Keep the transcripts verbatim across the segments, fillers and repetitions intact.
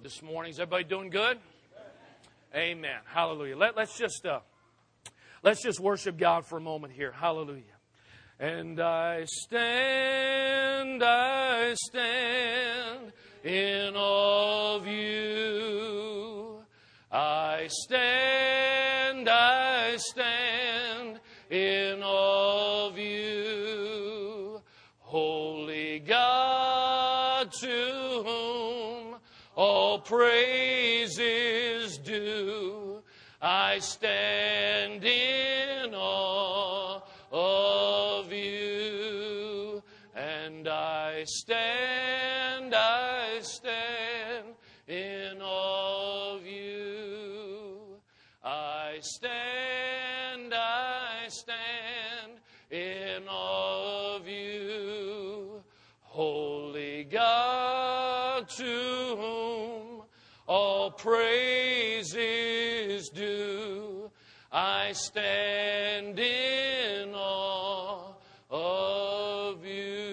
this morning. Is everybody doing good? Amen. Hallelujah. Let, let's just uh, let's just worship God for a moment here. Hallelujah. And I stand, I stand in awe of you. I stand, I stand in awe of you. Holy God, to whom all praise is due, I stand in awe of you. And I stand, I stand in awe of you. I stand, I stand in awe of you. Holy God, to whom all praise is due, I stand in awe of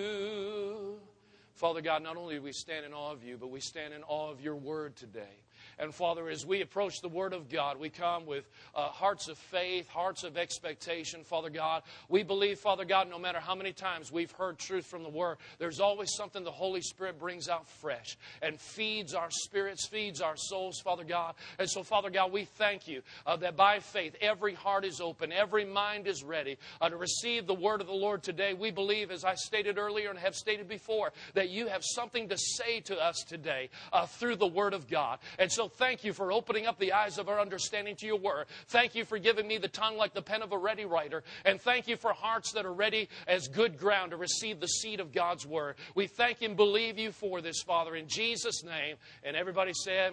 you. Father God, not only do we stand in awe of you, but we stand in awe of your word today. And Father, as we approach the Word of God, we come with uh, hearts of faith, hearts of expectation, Father God. We believe, Father God, no matter how many times we've heard truth from the Word, there's always something the Holy Spirit brings out fresh and feeds our spirits, feeds our souls, Father God. And so, Father God, we thank you uh, that by faith, every heart is open, every mind is ready uh, to receive the Word of the Lord today. We believe, as I stated earlier and have stated before, that you have something to say to us today uh, through the Word of God. And so thank you for opening up the eyes of our understanding to your word. Thank you for giving me the tongue like the pen of a ready writer. And thank you for hearts that are ready as good ground to receive the seed of God's word. We thank and believe you for this, Father, in Jesus' name. And everybody said,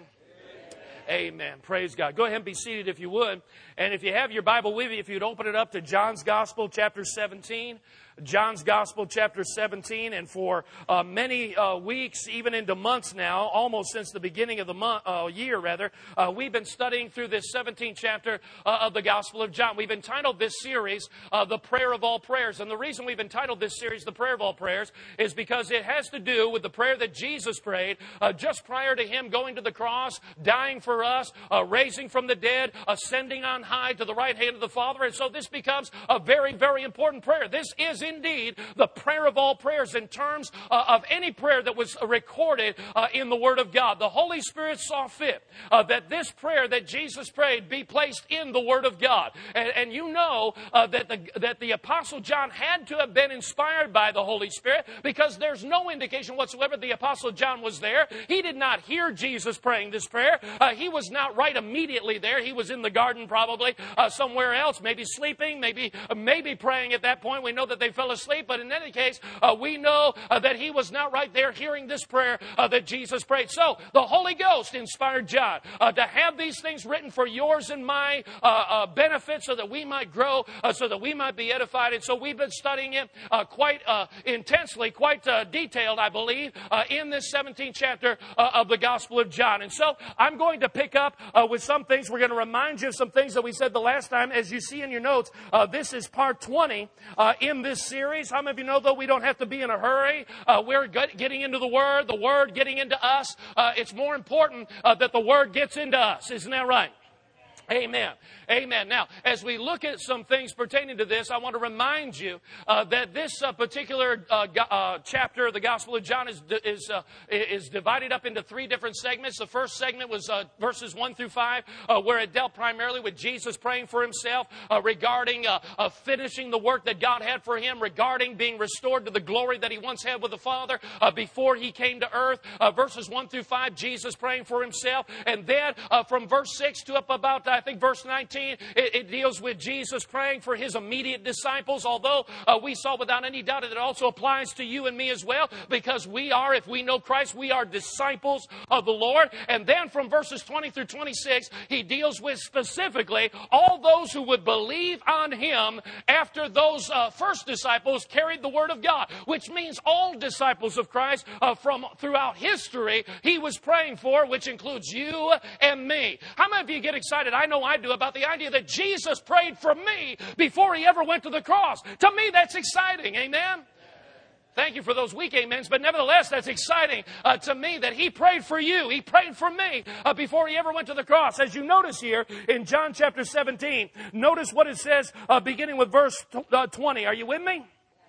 Amen. Amen. Praise God. Go ahead and be seated if you would. And if you have your Bible with you, if you'd open it up to John's Gospel, chapter seventeen. John's Gospel, chapter seventeen, and for uh, many uh, weeks, even into months now, almost since the beginning of the month, uh, year, rather, uh, we've been studying through this seventeenth chapter uh, of the Gospel of John. We've entitled this series, uh, The Prayer of All Prayers. And the reason we've entitled this series, The Prayer of All Prayers, is because it has to do with the prayer that Jesus prayed uh, just prior to Him going to the cross, dying for us, uh, raising from the dead, ascending on high to the right hand of the Father. And so this becomes a very, very important prayer. This is indeed the prayer of all prayers in terms uh, of any prayer that was recorded uh, in the Word of God. The Holy Spirit saw fit uh, that this prayer that Jesus prayed be placed in the Word of God. And, and you know uh, that, the, that the Apostle John had to have been inspired by the Holy Spirit, because there's no indication whatsoever the Apostle John was there. He did not hear Jesus praying this prayer. Uh, he was not right immediately there. He was in the garden probably uh, somewhere else, maybe sleeping, maybe, uh, maybe praying at that point. We know that they fell asleep. But in any case, uh, we know uh, that he was not right there hearing this prayer uh, that Jesus prayed. So the Holy Ghost inspired John uh, to have these things written for yours and my uh, uh, benefit, so that we might grow, uh, so that we might be edified. And so we've been studying it uh, quite uh, intensely, quite uh, detailed, I believe, uh, in this seventeenth chapter uh, of the Gospel of John. And so I'm going to pick up uh, with some things. We're going to remind you of some things that we said the last time. As you see in your notes, uh, this is part twenty uh, in this series. How many of you know, though, we don't have to be in a hurry? Uh, we're getting into the Word, the Word getting into us. Uh, it's more important uh, that the Word gets into us. Isn't that right? Amen. Amen. Now, as we look at some things pertaining to this, I want to remind you uh, that this uh, particular uh, go- uh, chapter of the Gospel of John is is uh, is divided up into three different segments. The first segment was uh, verses one through five, uh, where it dealt primarily with Jesus praying for himself, uh, regarding uh, uh, finishing the work that God had for him, regarding being restored to the glory that he once had with the Father uh, before he came to earth. Uh, verses one through five, Jesus praying for himself. And then uh, from verse six to up about, I think, verse nineteen, it, it deals with Jesus praying for his immediate disciples, although uh, we saw without any doubt that it also applies to you and me as well, because we are, if we know Christ, we are disciples of the Lord. And then from verses twenty through twenty-six, he deals with specifically all those who would believe on him after those uh, first disciples carried the word of God, which means all disciples of Christ uh, from throughout history he was praying for, which includes you and me. How many of you get excited? I know I do, about the idea that Jesus prayed for me before he ever went to the cross. To me, that's exciting. Amen? Thank you for those weak amens, but nevertheless, that's exciting uh, to me that he prayed for you. He prayed for me uh, before he ever went to the cross. As you notice here in John chapter seventeen, notice what it says uh, beginning with verse twenty. Are you with me?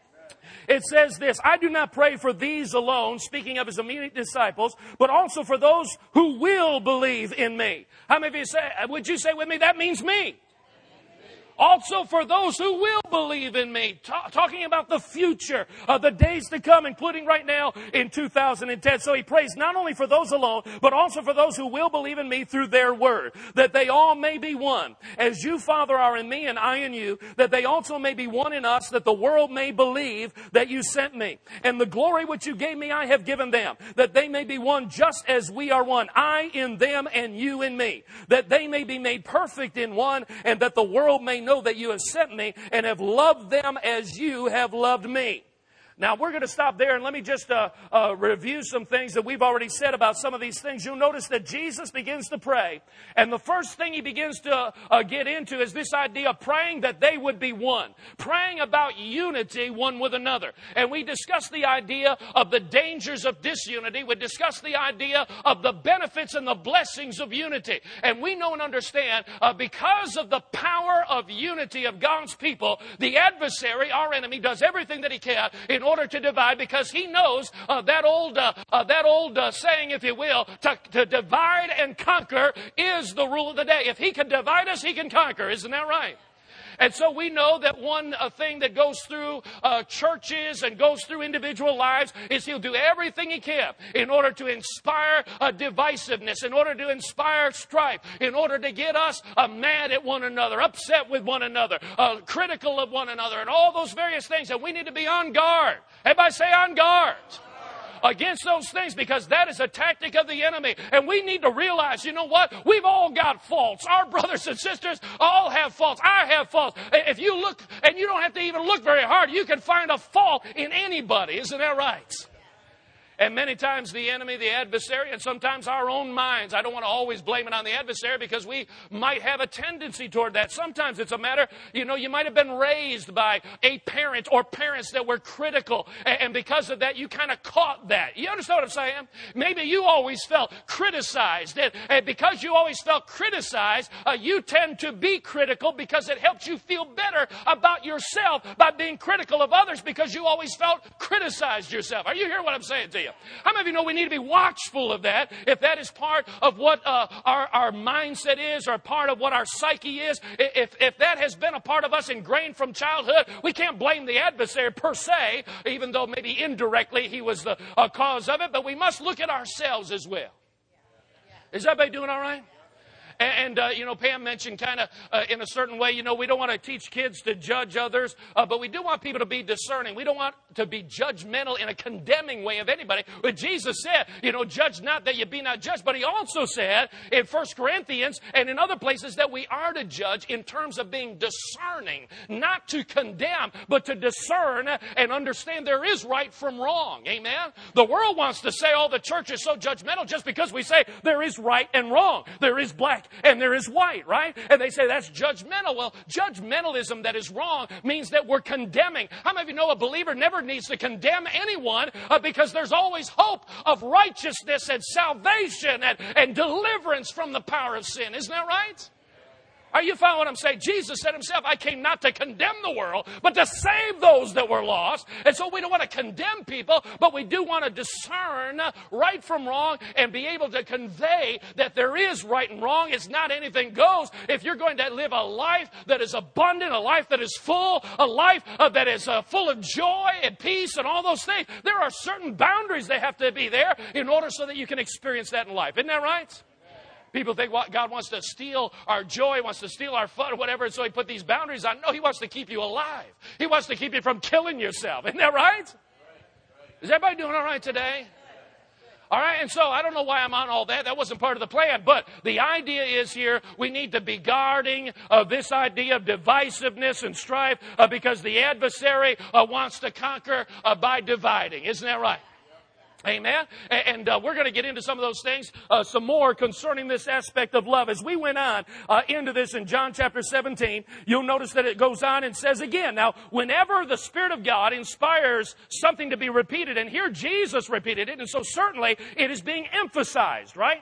It says this, I do not pray for these alone, speaking of his immediate disciples, but also for those who will believe in me. How many of you say, would you say with me, that means me? Also for those who will believe in me. Ta- talking about the future, uh, the days to come, including right now in two thousand ten. So he prays not only for those alone, but also for those who will believe in me through their word, that they all may be one. As you, Father, are in me and I in you, that they also may be one in us, that the world may believe that you sent me. And the glory which you gave me I have given them, that they may be one just as we are one. I in them and you in me, that they may be made perfect in one, and that the world may know that you have sent me and have loved them as you have loved me. Now, we're going to stop there, and let me just uh, uh, review some things that we've already said about some of these things. You'll notice that Jesus begins to pray, and the first thing he begins to uh, get into is this idea of praying that they would be one, praying about unity one with another. And we discussed the idea of the dangers of disunity. We discussed the idea of the benefits and the blessings of unity. And we know and understand, uh, because of the power of unity of God's people, the adversary, our enemy, does everything that he can in order to divide, because he knows uh, that old uh, uh, that old uh, saying, if you will, to, to divide and conquer is the rule of the day. If he can divide us, he can conquer. Isn't that right? And so we know that one uh, thing that goes through uh, churches and goes through individual lives is he'll do everything he can in order to inspire uh, divisiveness, in order to inspire strife, in order to get us uh, mad at one another, upset with one another, uh, critical of one another, and all those various things. And we need to be on guard. Everybody say on guard against those things, because that is a tactic of the enemy. And we need to realize, you know what? We've all got faults. Our brothers and sisters all have faults. I have faults. If you look, and you don't have to even look very hard, you can find a fault in anybody. Isn't that right? And many times the enemy, the adversary, and sometimes our own minds. I don't want to always blame it on the adversary, because we might have a tendency toward that. Sometimes it's a matter, you know, you might have been raised by a parent or parents that were critical. And because of that, you kind of caught that. You understand what I'm saying? Maybe you always felt criticized. And because you always felt criticized, uh, you tend to be critical because it helps you feel better about yourself by being critical of others, because you always felt criticized yourself. Are you hearing what I'm saying to you? How many of you know we need to be watchful of that? If that is part of what uh, our, our mindset is, or part of what our psyche is, if, if that has been a part of us ingrained from childhood, we can't blame the adversary per se, even though maybe indirectly he was the uh, cause of it, but we must look at ourselves as well. Is everybody doing all right? And, uh, you know, Pam mentioned kind of uh, in a certain way, you know, we don't want to teach kids to judge others, uh, but we do want people to be discerning. We don't want to be judgmental in a condemning way of anybody. But Jesus said, you know, judge not that you be not judged. But he also said in First Corinthians and in other places that we are to judge in terms of being discerning, not to condemn, but to discern and understand there is right from wrong. Amen? The world wants to say, oh, the church is so judgmental just because we say there is right and wrong. There is black and there is white, right? And they say that's judgmental. Well, judgmentalism that is wrong means that we're condemning. How many of you know a believer never needs to condemn anyone uh, because there's always hope of righteousness and salvation and, and deliverance from the power of sin. Isn't that right? Are you following what I'm saying? Jesus said himself, I came not to condemn the world, but to save those that were lost. And so we don't want to condemn people, but we do want to discern right from wrong and be able to convey that there is right and wrong. It's not anything goes. If you're going to live a life that is abundant, a life that is full, a life uh, that is uh, full of joy and peace and all those things, there are certain boundaries that have to be there in order so that you can experience that in life. Isn't that right? People think well, God wants to steal our joy, wants to steal our fun or whatever, and so he put these boundaries on. No, he wants to keep you alive. He wants to keep you from killing yourself. Isn't that right? Is everybody doing all right today? All right, and so I don't know why I'm on all that. That wasn't part of the plan. But the idea is here, we need to be guarding uh, this idea of divisiveness and strife uh, because the adversary uh, wants to conquer uh, by dividing. Isn't that right? Amen. And uh, we're going to get into some of those things, uh, some more concerning this aspect of love. As we went on uh, into this in John chapter seventeen, you'll notice that it goes on and says again, now, whenever the Spirit of God inspires something to be repeated, and here Jesus repeated it, and so certainly it is being emphasized, right?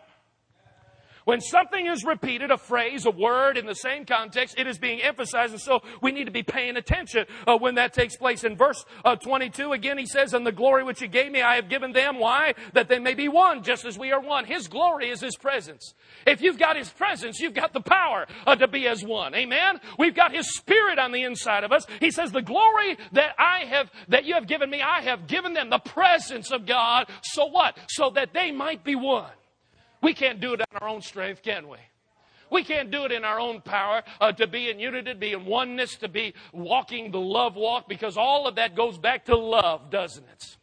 When something is repeated, a phrase, a word in the same context, it is being emphasized. And so we need to be paying attention uh, when that takes place. In verse uh, twenty-two, again, he says, and the glory which you gave me, I have given them. Why? That they may be one, just as we are one. His glory is his presence. If you've got his presence, you've got the power uh, to be as one. Amen? We've got his Spirit on the inside of us. He says, the glory that I have, that you have given me, I have given them the presence of God. So what? So that they might be one. We can't do it on our own strength, can we? We can't do it in our own power uh, to be in unity, to be in oneness, to be walking the love walk, because all of that goes back to love, doesn't it?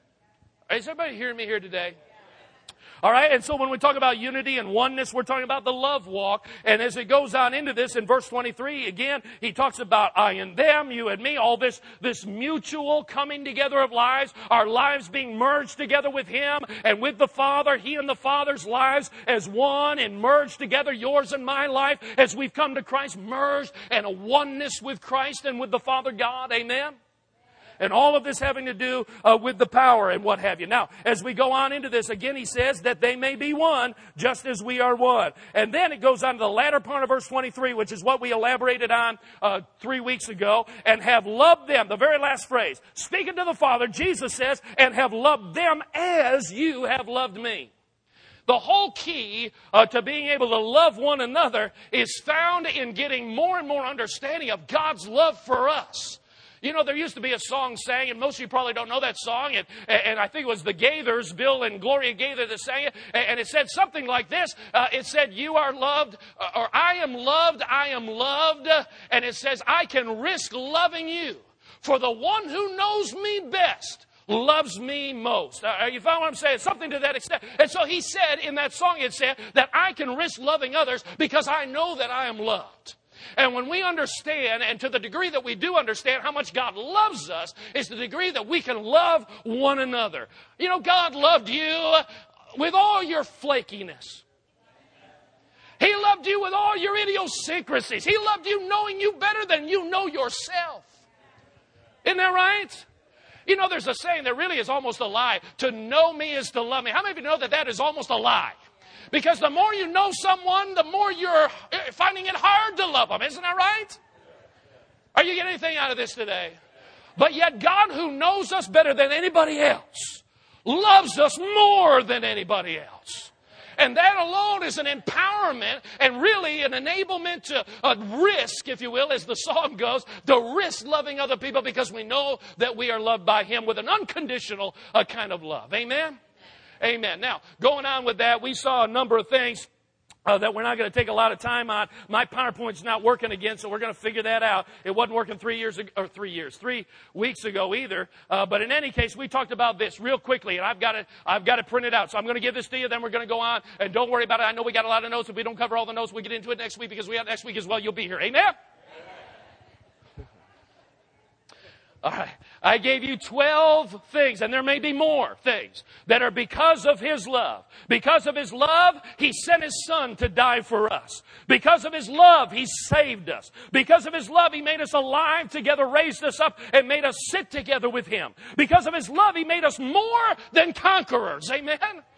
Is everybody hearing me here today? All right, and so when we talk about unity and oneness, we're talking about the love walk. And as it goes on into this, in verse twenty-three, again, he talks about I and them, you and me, all this, this mutual coming together of lives, our lives being merged together with him and with the Father, he and the Father's lives as one and merged together, yours and my life, as we've come to Christ, merged and a oneness with Christ and with the Father God. Amen? And all of this having to do uh, with the power and what have you. Now, as we go on into this, again, he says that they may be one, just as we are one. And then it goes on to the latter part of verse twenty-three, which is what we elaborated on uh, three weeks ago, and have loved them. The very last phrase. Speaking to the Father, Jesus says, and have loved them as you have loved me. The whole key uh, to being able to love one another is found in getting more and more understanding of God's love for us. You know, there used to be a song sang, and most of you probably don't know that song, and, and I think it was the Gaithers, Bill and Gloria Gaither, that sang it, and it said something like this. Uh, it said, you are loved, or I am loved, I am loved, and it says, I can risk loving you, for the one who knows me best loves me most. Uh, you follow what I'm saying? Something to that extent. And so he said in that song, it said that I can risk loving others because I know that I am loved. And when we understand, and to the degree that we do understand how much God loves us, is the degree that we can love one another. You know, God loved you with all your flakiness. He loved you with all your idiosyncrasies. He loved you knowing you better than you know yourself. Isn't that right? You know, there's a saying that really is almost a lie. To know me is to love me. How many of you know that that is almost a lie? Because the more you know someone, the more you're finding it hard to love them. Isn't that right? Are you getting anything out of this today? But yet God, who knows us better than anybody else, loves us more than anybody else. And that alone is an empowerment and really an enablement to a risk, if you will, as the song goes, to risk loving other people because we know that we are loved by him with an unconditional uh, kind of love. Amen? Amen. Now, going on with that, we saw a number of things uh, that we're not going to take a lot of time on. My PowerPoint's not working again, so we're going to figure that out. It wasn't working three years ago, or three years, three weeks ago either. Uh, but in any case, we talked about this real quickly, and I've got it, I've got it printed out. So I'm going to give this to you, then we're going to go on. And don't worry about it. I know we got a lot of notes. If we don't cover all the notes, we get into it next week because we have next week as well. You'll be here. Amen? All right. I gave you twelve things, and there may be more things, that are because of his love. Because of his love, he sent his son to die for us. Because of his love, he saved us. Because of his love, he made us alive together, raised us up, and made us sit together with him. Because of his love, he made us more than conquerors. Amen?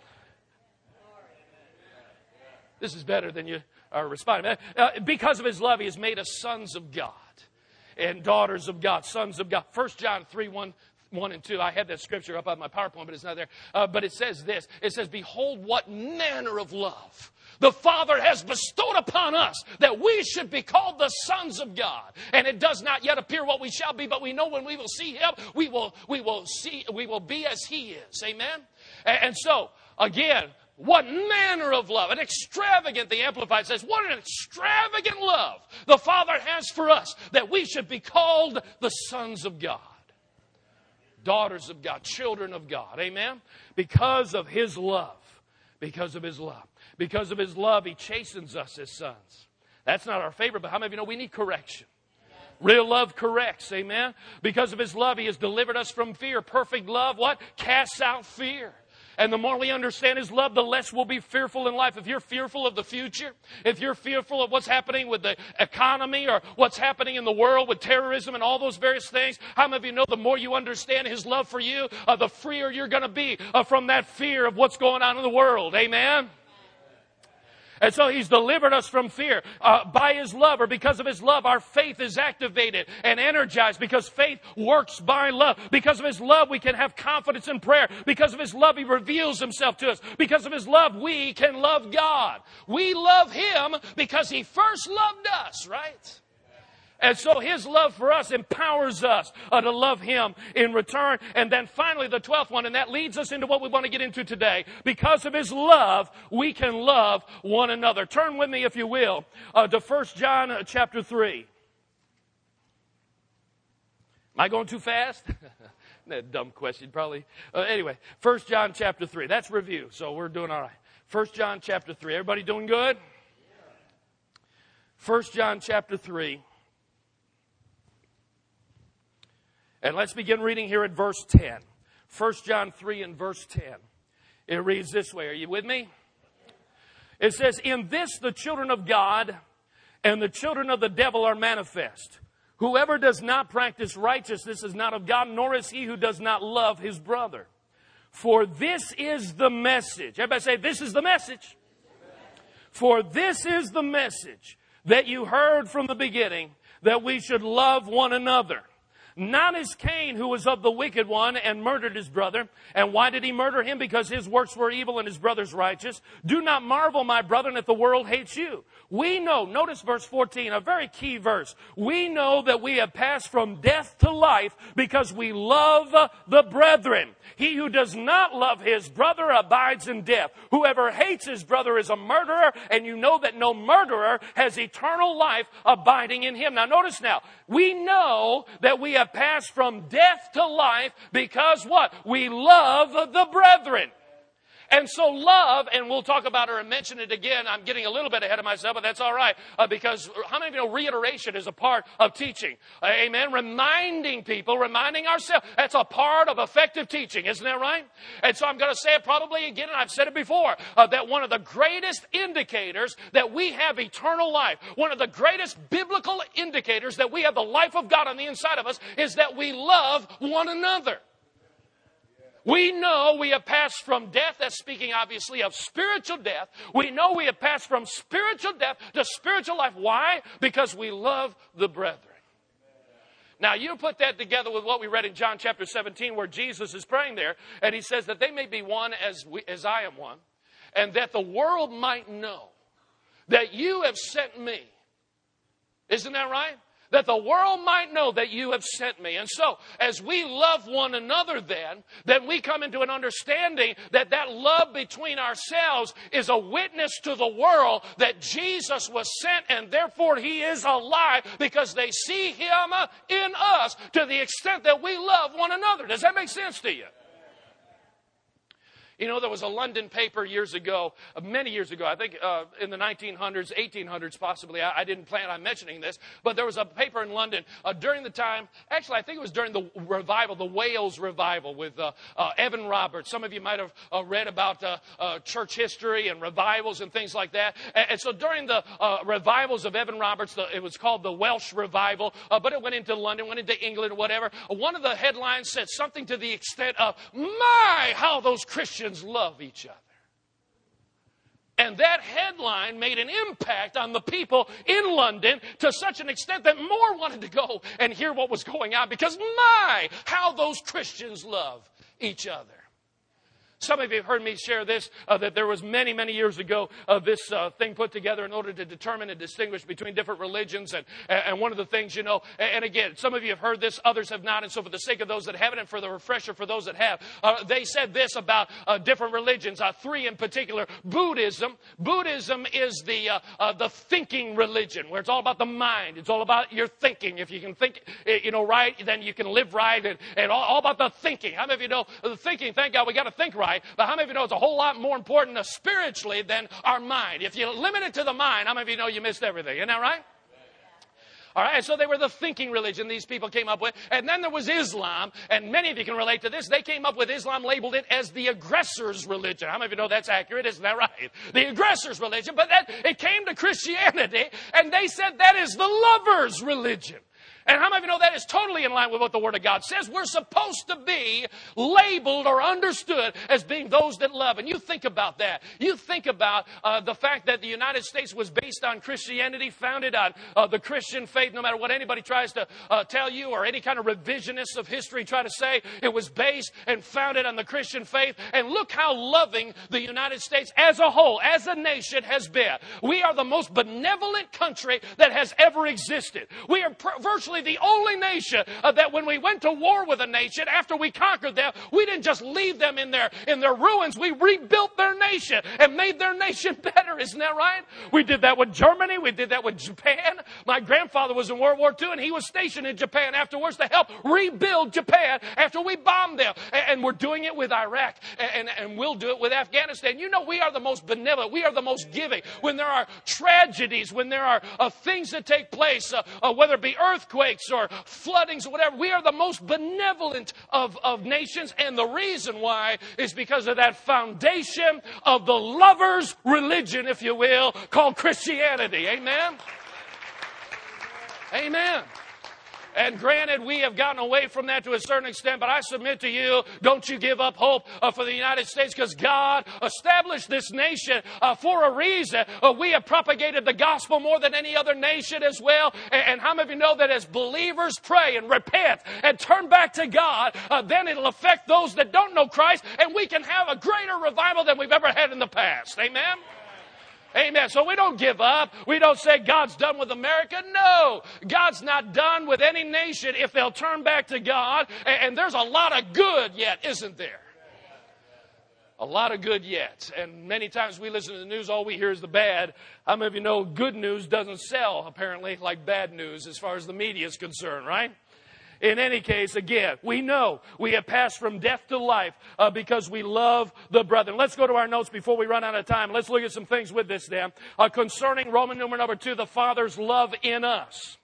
This is better than you are responding. Uh, because of his love, he has made us sons of God. And daughters of God, sons of God. First John three, one, one and two. I had that scripture up on my PowerPoint, but it's not there. Uh, but it says this. It says, behold, what manner of love the Father has bestowed upon us, that we should be called the sons of God. And it does not yet appear what we shall be, but we know when we will see him, we will, we will see, we will be as he is. Amen? And, and so, again, what manner of love, an extravagant, the Amplified says, what an extravagant love the Father has for us, that we should be called the sons of God, daughters of God, children of God. Amen? Because of his love, because of his love, because of his love, he chastens us as sons. That's not our favorite, but how many of you know we need correction? Real love corrects, amen? Because of his love, he has delivered us from fear. Perfect love, what? Casts out fear. And the more we understand His love, the less we'll be fearful in life. If you're fearful of the future, if you're fearful of what's happening with the economy or what's happening in the world with terrorism and all those various things, how many of you know the more you understand His love for you, uh, the freer you're going to be uh, from that fear of what's going on in the world. Amen? And so He's delivered us from fear. Uh, by His love, or because of His love, our faith is activated and energized, because faith works by love. Because of His love, we can have confidence in prayer. Because of His love, He reveals Himself to us. Because of His love, we can love God. We love Him because He first loved us, right? And so His love for us empowers us uh, to love Him in return. And then finally, the twelfth one, and that leads us into what we want to get into today. Because of His love, we can love one another. Turn with me, if you will, uh, to First John uh, chapter three. Am I going too fast? That dumb question, probably. Uh, anyway, First John chapter three. That's review, so we're doing all right. First John chapter three. Everybody doing good? First John chapter three. And let's begin reading here at verse ten. First John three and verse ten. It reads this way. Are you with me? It says, "In this the children of God and the children of the devil are manifest. Whoever does not practice righteousness is not of God, nor is he who does not love his brother. For this is the message." Everybody say, this is the message. "For this is the message that you heard from the beginning, that we should love one another. Not as Cain, who was of the wicked one and murdered his brother. And why did he murder him? Because his works were evil and his brother's righteous. Do not marvel, my brethren, if the world hates you. We know," notice verse fourteen, a very key verse. "We know that we have passed from death to life because we love the brethren. He who does not love his brother abides in death. Whoever hates his brother is a murderer, and you know that no murderer has eternal life abiding in him." Now notice now, we know that we have passed from death to life because what? We love the brethren. And so love, and we'll talk about it and mention it again. I'm getting a little bit ahead of myself, but that's all right. Uh, because how many of you know reiteration is a part of teaching? Uh, amen. Reminding people, reminding ourselves. That's a part of effective teaching. Isn't that right? And so I'm going to say it probably again, and I've said it before, uh, that one of the greatest indicators that we have eternal life, one of the greatest biblical indicators that we have the life of God on the inside of us, is that we love one another. We know we have passed from death, that's speaking obviously of spiritual death. We know we have passed from spiritual death to spiritual life. Why? Because we love the brethren. Now, you put that together with what we read in John chapter seventeen, where Jesus is praying there, and He says that they may be one as we, as I am one, and that the world might know that you have sent me. Isn't that right? That the world might know that you have sent me. And so, as we love one another then, then we come into an understanding that that love between ourselves is a witness to the world that Jesus was sent, and therefore He is alive, because they see Him in us to the extent that we love one another. Does that make sense to you? You know, there was a London paper years ago, uh, many years ago, I think uh, in the nineteen hundreds, eighteen hundreds possibly. I, I didn't plan on mentioning this, but there was a paper in London uh, during the time, actually I think it was during the revival, the Wales revival with uh, uh, Evan Roberts. Some of you might have uh, read about uh, uh, church history and revivals and things like that. And, and so during the uh, revivals of Evan Roberts, the, it was called the Welsh Revival, uh, but it went into London, went into England, whatever. One of the headlines said something to the extent of, "My, how those Christians love each other." And that headline made an impact on the people in London to such an extent that more wanted to go and hear what was going on, because my, how those Christians love each other. Some of you have heard me share this, uh, that there was many, many years ago uh, this uh, thing put together in order to determine and distinguish between different religions. And, and one of the things, you know, and again, some of you have heard this, others have not. And so for the sake of those that haven't and for the refresher for those that have, uh, they said this about uh, different religions, uh, three in particular. Buddhism. Buddhism is the, uh, uh, the thinking religion, where it's all about the mind. It's all about your thinking. If you can think, you know, right, then you can live right, and, and all, all about the thinking. How many of you know the thinking? Thank God we got to think right. But how many of you know it's a whole lot more important uh, spiritually than our mind? If you limit it to the mind, how many of you know you missed everything? Isn't that right? All right, so they were the thinking religion these people came up with. And then there was Islam, and many of you can relate to this. They came up with Islam, labeled it as the aggressor's religion. How many of you know that's accurate? Isn't that right? The aggressor's religion. But then it came to Christianity, and they said that is the lover's religion. And how many of you know that is totally in line with what the Word of God says? We're supposed to be labeled or understood as being those that love. And you think about that. You think about uh, the fact that the United States was based on Christianity, founded on uh, the Christian faith, no matter what anybody tries to uh, tell you or any kind of revisionists of history try to say. It was based and founded on the Christian faith. And look how loving the United States as a whole, as a nation, has been. We are the most benevolent country that has ever existed. We are pr- virtually the only nation uh, that when we went to war with a nation, after we conquered them, we didn't just leave them in their, in their ruins. We rebuilt their nation and made their nation better. Isn't that right? We did that with Germany. We did that with Japan. My grandfather was in World War Two, and he was stationed in Japan afterwards to help rebuild Japan after we bombed them. And, and we're doing it with Iraq, and, and, and we'll do it with Afghanistan. You know, we are the most benevolent. We are the most giving. When there are tragedies, when there are uh, things that take place, uh, uh, whether it be earthquakes, or floodings or whatever, we are the most benevolent of, of nations. And the reason why is because of that foundation of the lover's religion, if you will, called Christianity. Amen? Amen. And granted, we have gotten away from that to a certain extent, but I submit to you, don't you give up hope uh, for the United States, because God established this nation uh, for a reason. Uh, we have propagated the gospel more than any other nation as well. And, and how many of you know that as believers pray and repent and turn back to God, uh, then it'll affect those that don't know Christ, and we can have a greater revival than we've ever had in the past. Amen? Amen. So we don't give up. We don't say God's done with America. No, God's not done with any nation if they'll turn back to God. And there's a lot of good yet, isn't there? A lot of good yet. And many times we listen to the news, all we hear is the bad. How many of you know good news doesn't sell, apparently, like bad news as far as the media is concerned, right? In any case, again, we know we have passed from death to life uh, because we love the brethren. Let's go to our notes before we run out of time. Let's look at some things with this then. Uh, concerning Roman numeral number two, the Father's love in us.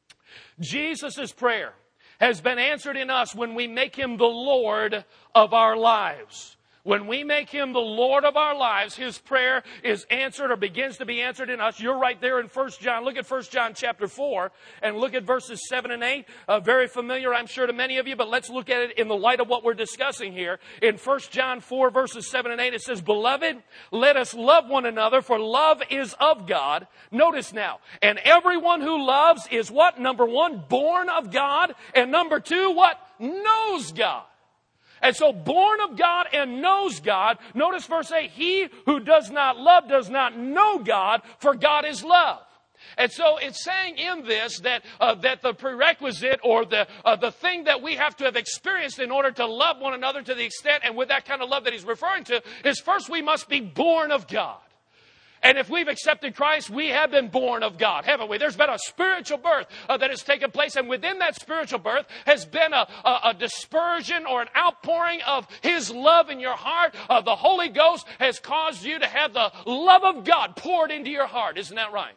Jesus' prayer has been answered in us when we make Him the Lord of our lives. When we make Him the Lord of our lives, His prayer is answered or begins to be answered in us. You're right there in First John. Look at First John chapter four and look at verses seven and eight. Uh, very familiar, I'm sure, to many of you, but let's look at it in the light of what we're discussing here. In First John four, verses seven and eight, it says, "Beloved, let us love one another, for love is of God." Notice now, and everyone who loves is what? Number one, born of God. And number two, what? Knows God. And so born of God and knows God. Notice verse eight, "He who does not love does not know God, for God is love." And so it's saying in this that uh, that the prerequisite or the uh, the thing that we have to have experienced in order to love one another to the extent and with that kind of love that he's referring to is first we must be born of God. And if we've accepted Christ, we have been born of God, haven't we? There's been a spiritual birth uh, that has taken place. And within that spiritual birth has been a, a, a dispersion or an outpouring of His love in your heart. Uh, the Holy Ghost has caused you to have the love of God poured into your heart. Isn't that right?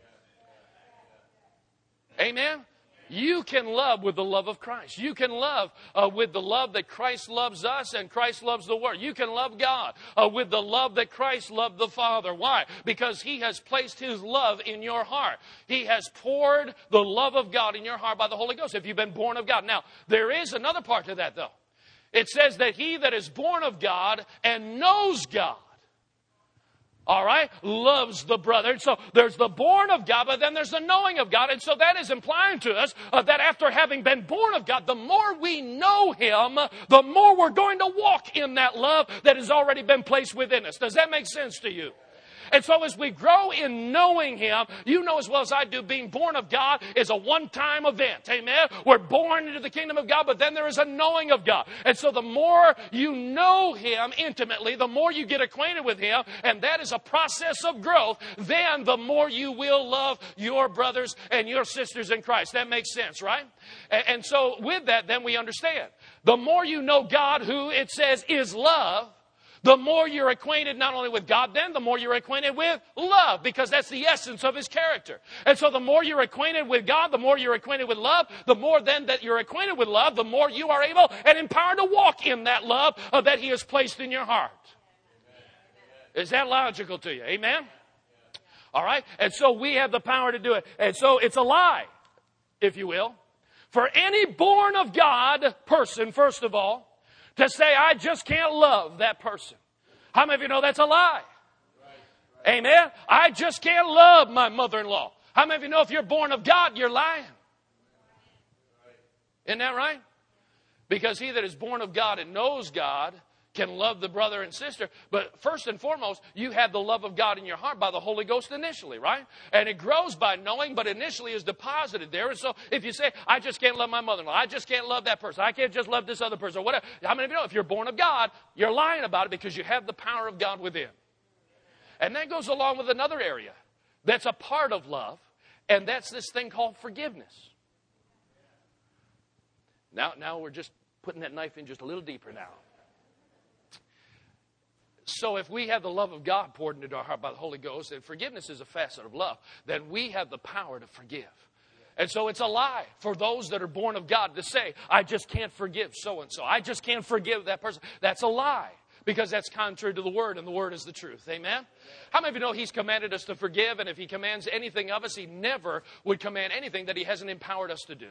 Amen? You can love with the love of Christ. You can love uh, with the love that Christ loves us and Christ loves the world. You can love God uh, with the love that Christ loved the Father. Why? Because He has placed His love in your heart. He has poured the love of God in your heart by the Holy Ghost if you've been born of God. Now, there is another part to that, though. It says that he that is born of God and knows God, all right, loves the brother. So there's the born of God, but then there's the knowing of God. And so that is implying to us uh, that after having been born of God, the more we know Him, the more we're going to walk in that love that has already been placed within us. Does that make sense to you? And so as we grow in knowing Him, you know as well as I do, being born of God is a one-time event. Amen? We're born into the kingdom of God, but then there is a knowing of God. And so the more you know Him intimately, the more you get acquainted with Him, and that is a process of growth, then the more you will love your brothers and your sisters in Christ. That makes sense, right? And so with that, then we understand. The more you know God, who it says is love, The more you're acquainted not only with God then, the more you're acquainted with love, because that's the essence of his character. And so the more you're acquainted with God, the more you're acquainted with love, the more then that you're acquainted with love, the more you are able and empowered to walk in that love uh, that he has placed in your heart. Is that logical to you? Amen? All right? And so we have the power to do it. And so it's a lie, if you will, for any born of God person, first of all, to say, I just can't love that person. How many of you know that's a lie? Right, right. Amen? I just can't love my mother-in-law. How many of you know if you're born of God, you're lying? Right. Isn't that right? Because he that is born of God and knows God can love the brother and sister. But first and foremost, you have the love of God in your heart by the Holy Ghost initially, right? And it grows by knowing, but initially is deposited there. And so if you say, I just can't love my mother-in-law, I just can't love that person, I can't just love this other person, or whatever. How many of you know if you're born of God, you're lying about it because you have the power of God within? And that goes along with another area that's a part of love, and that's this thing called forgiveness. Now, now we're just putting that knife in just a little deeper now. So if we have the love of God poured into our heart by the Holy Ghost, and forgiveness is a facet of love, then we have the power to forgive. And so it's a lie for those that are born of God to say, I just can't forgive so-and-so. I just can't forgive that person. That's a lie, because that's contrary to the Word, and the Word is the truth. Amen? How many of you know He's commanded us to forgive, and if He commands anything of us, He never would command anything that He hasn't empowered us to do.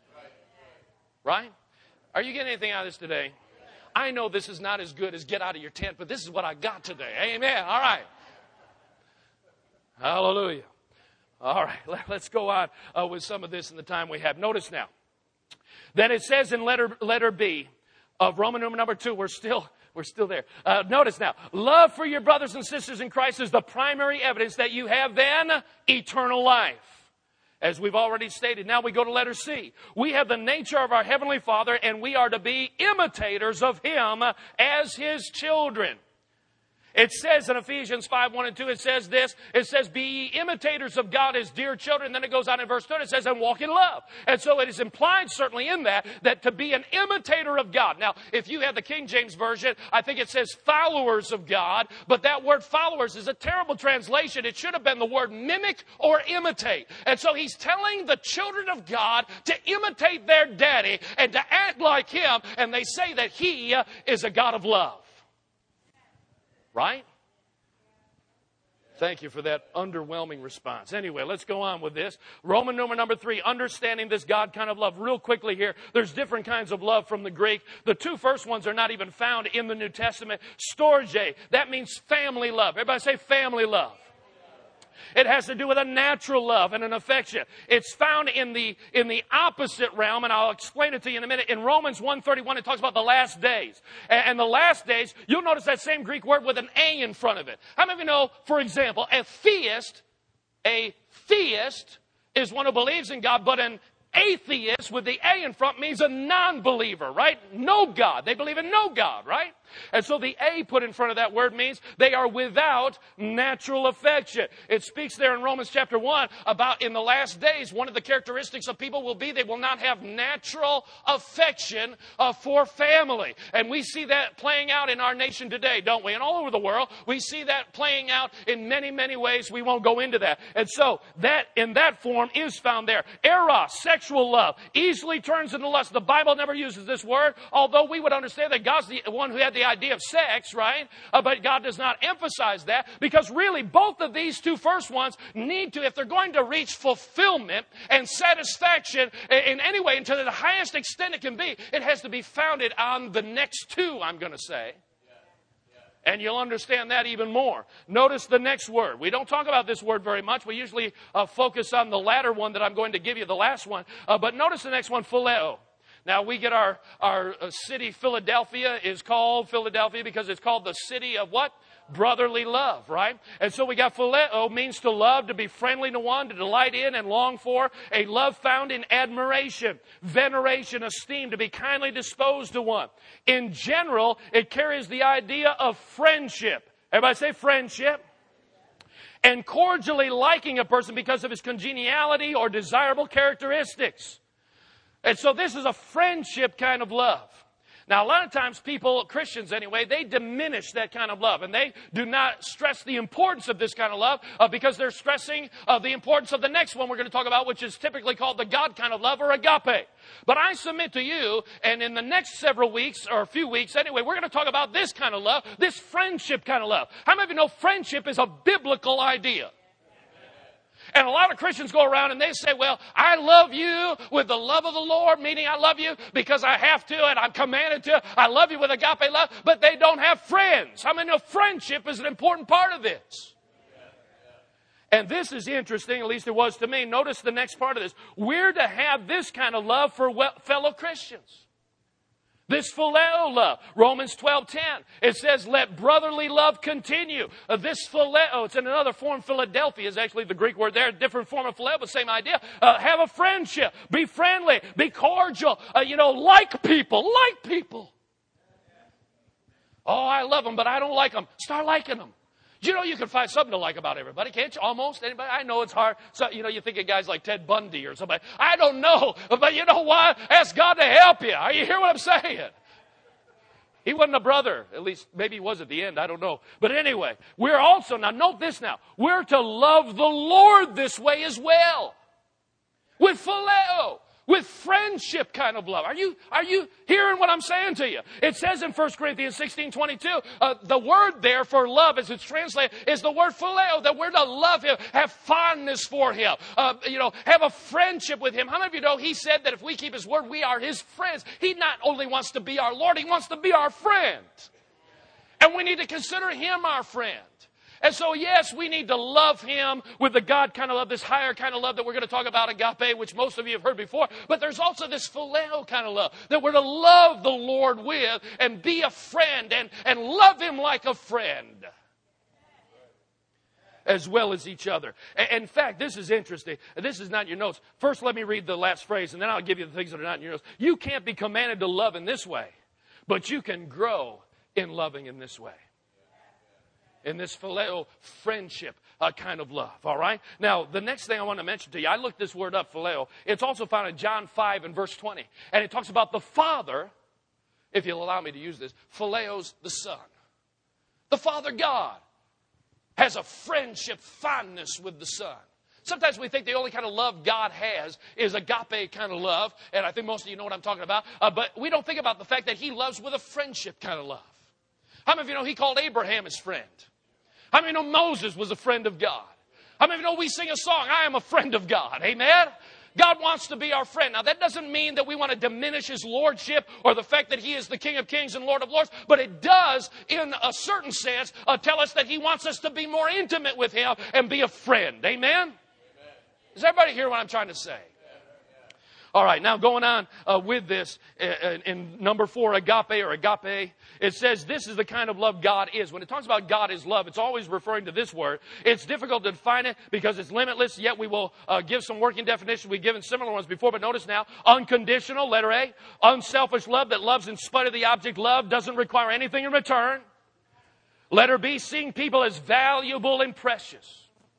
Right? Are you getting anything out of this today? I know this is not as good as get out of your tent, but this is what I got today. Amen. All right. Hallelujah. All right. Let, let's go on uh, with some of this in the time we have. Notice now. Then it says in letter letter B of Roman number two, we're still we're still there. Uh, notice now. Love for your brothers and sisters in Christ is the primary evidence that you have then eternal life. As we've already stated, now we go to letter C. We have the nature of our Heavenly Father, and we are to be imitators of Him as His children. It says in Ephesians five, one and two, it says this. It says, be ye imitators of God as dear children. Then it goes on in verse two, it says, and walk in love. And so it is implied certainly in that, that to be an imitator of God. Now, if you have the King James Version, I think it says followers of God. But that word followers is a terrible translation. It should have been the word mimic or imitate. And so he's telling the children of God to imitate their daddy and to act like him. And they say that he is a God of love. Right? Thank you for that underwhelming response. Anyway, let's go on with this. Roman number number three, understanding this God kind of love. Real quickly here, there's different kinds of love from the Greek. The two first ones are not even found in the New Testament. Storge, that means family love. Everybody say family love. It has to do with a natural love and an affection. It's found in the in the opposite realm, and I'll explain it to you in a minute. In Romans one thirty-one, it talks about the last days. And, and the last days, you'll notice that same Greek word with an A in front of it. How many of you know, for example, a theist, a theist is one who believes in God, but an atheist with the A in front means a non-believer, right? No God. They believe in no God, right? And so the A put in front of that word means they are without natural affection. It speaks there in Romans chapter one about in the last days, one of the characteristics of people will be they will not have natural affection uh, for family. And we see that playing out in our nation today, don't we? And all over the world, we see that playing out in many, many ways. We won't go into that. And so that in that form is found there. Eros, sexual love, easily turns into lust. The Bible never uses this word, although we would understand that God's the one who had the idea of sex, right? Uh, but God does not emphasize that, because really both of these two first ones need to, if they're going to reach fulfillment and satisfaction in any way, and to the highest extent it can be, it has to be founded on the next two, I'm going to say. And you'll understand that even more. Notice the next word. We don't talk about this word very much. We usually uh, focus on the latter one that I'm going to give you, the last one. Uh, but notice the next one, phileo. Now, we get our, our uh, city, Philadelphia, is called Philadelphia because it's called the city of what? Brotherly love, right? And so we got phileo, means to love, to be friendly to one, to delight in and long for. A love found in admiration, veneration, esteem, to be kindly disposed to one. In general, it carries the idea of friendship. Everybody say friendship. And cordially liking a person because of his congeniality or desirable characteristics. And so this is a friendship kind of love. Now, a lot of times people, Christians anyway, they diminish that kind of love. And they do not stress the importance of this kind of love uh, because they're stressing uh, the importance of the next one we're going to talk about, which is typically called the God kind of love or agape. But I submit to you, and in the next several weeks, or a few weeks anyway, we're going to talk about this kind of love, this friendship kind of love. How many of you know friendship is a biblical idea? And a lot of Christians go around and they say, well, I love you with the love of the Lord, meaning I love you because I have to and I'm commanded to. I love you with agape love, but they don't have friends. I mean, you know, friendship is an important part of this. And this is interesting, at least it was to me. Notice the next part of this. We're to have this kind of love for fellow Christians. This phileo love. Romans twelve ten. It says, let brotherly love continue. Uh, this phileo, it's in another form. Philadelphia is actually the Greek word there. A different form of phileo, but same idea. Uh, have a friendship. Be friendly. Be cordial. Uh, you know, like people. Like people. Oh, I love them, but I don't like them. Start liking them. You know, you can find something to like about everybody, can't you? Almost anybody. I know it's hard. So, you know, you think of guys like Ted Bundy or somebody. I don't know. But you know what? Ask God to help you. Are you hear what I'm saying? He wasn't a brother. At least maybe he was at the end. I don't know. But anyway, we're also, now note this now. We're to love the Lord this way as well. With phileo. With friendship kind of love. Are you, are you hearing what I'm saying to you? It says in First Corinthians sixteen twenty-two, uh, the word there for love as it's translated is the word phileo, that we're to love him, have fondness for him, uh, you know, have a friendship with him. How many of you know he said that if we keep his word, we are his friends? He not only wants to be our Lord, he wants to be our friend. And we need to consider him our friend. And so, yes, we need to love him with the God kind of love, this higher kind of love that we're going to talk about, agape, which most of you have heard before. But there's also this phileo kind of love that we're to love the Lord with and be a friend and, and love him like a friend as well as each other. In fact, this is interesting. This is not in your notes. First, let me read the last phrase, and then I'll give you the things that are not in your notes. You can't be commanded to love in this way, but you can grow in loving in this way. In this phileo friendship uh, kind of love, all right? Now, the next thing I want to mention to you, I looked this word up, phileo. It's also found in John five and verse twenty. And it talks about the Father, if you'll allow me to use this, phileos the Son. The Father God has a friendship fondness with the Son. Sometimes we think the only kind of love God has is agape kind of love. And I think most of you know what I'm talking about. Uh, but we don't think about the fact that he loves with a friendship kind of love. How many of you know he called Abraham his friend? How many know Moses was a friend of God? How many of you know we sing a song, I am a friend of God? Amen? God wants to be our friend. Now, that doesn't mean that we want to diminish his lordship or the fact that he is the King of Kings and Lord of Lords, but it does, in a certain sense, uh, tell us that he wants us to be more intimate with him and be a friend. Amen? Amen. Does everybody hear what I'm trying to say? All right, now going on uh, with this, uh, in number four, agape or agape, it says this is the kind of love God is. When it talks about God is love, it's always referring to this word. It's difficult to define it because it's limitless, yet we will uh, give some working definitions. We've given similar ones before, but notice now, unconditional, letter A, unselfish love that loves in spite of the object loved, doesn't require anything in return. Letter B, seeing people as valuable and precious.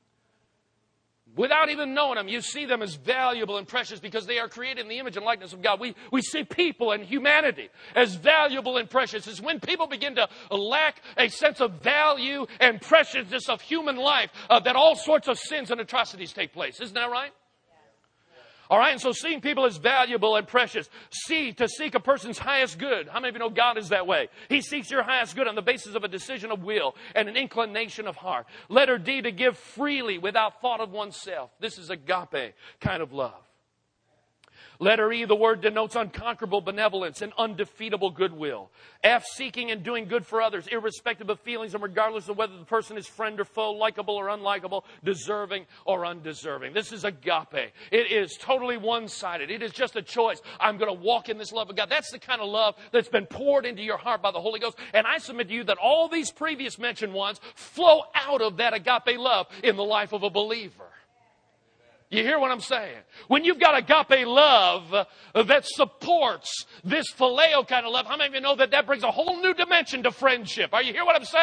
Without even knowing them, you see them as valuable and precious because they are created in the image and likeness of God. We, we see people and humanity as valuable and precious. It's when people begin to lack a sense of value and preciousness of human life uh, that all sorts of sins and atrocities take place. Isn't that right? All right, and so seeing people as valuable and precious. See, to seek a person's highest good. How many of you know God is that way? He seeks your highest good on the basis of a decision of will and an inclination of heart. Letter D, to give freely without thought of oneself. This is agape kind of love. Letter E, the word denotes unconquerable benevolence and undefeatable goodwill. F, seeking and doing good for others, irrespective of feelings and regardless of whether the person is friend or foe, likable or unlikable, deserving or undeserving. This is agape. It is totally one-sided. It is just a choice. I'm going to walk in this love of God. That's the kind of love that's been poured into your heart by the Holy Ghost. And I submit to you that all these previous mentioned ones flow out of that agape love in the life of a believer. You hear what I'm saying? When you've got agape love uh, that supports this phileo kind of love, how many of you know that that brings a whole new dimension to friendship? Are you hear what I'm saying?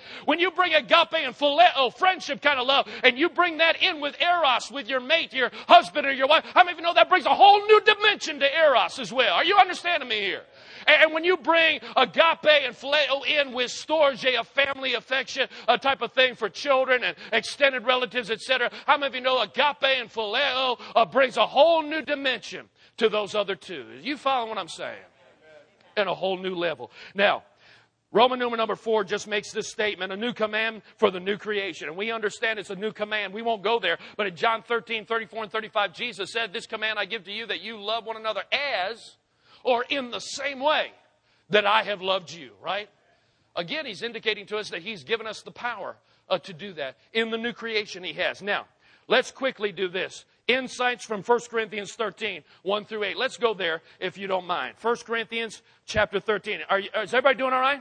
When you bring agape and phileo, friendship kind of love, and you bring that in with eros, with your mate, your husband or your wife, how many of you know that brings a whole new dimension to eros as well? Are you understanding me here? And when you bring agape and phileo in with storge, a family affection, a type of thing for children and extended relatives, et cetera, how many of you know agape and phileo uh, brings a whole new dimension to those other two? You follow what I'm saying? And a whole new level. Now, Roman numeral number four just makes this statement, a new command for the new creation. And we understand it's a new command. We won't go there. But in John thirteen, thirty-four and thirty-five, Jesus said, this command I give to you, that you love one another as, or in the same way that I have loved you, right? Again, he's indicating to us that he's given us the power uh, to do that in the new creation he has. Now, let's quickly do this. Insights from First Corinthians thirteen, one through eight. Let's go there if you don't mind. First Corinthians chapter thirteen. Are you, is everybody doing all right?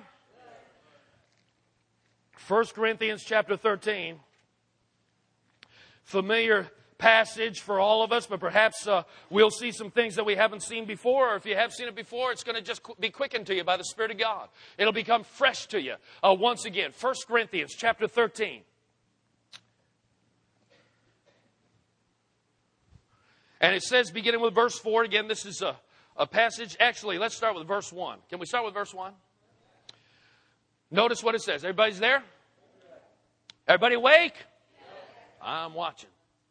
First Corinthians chapter thirteen. Familiar passage for all of us, but perhaps uh, we'll see some things that we haven't seen before, or if you have seen it before, it's going to just be quickened to you by the Spirit of God. It'll become fresh to you uh, once again. First Corinthians chapter thirteen. And it says, beginning with verse four, again, this is a, a passage. Actually, let's start with verse one. Can we start with verse one? Notice what it says. Everybody's there? Everybody awake? I'm watching.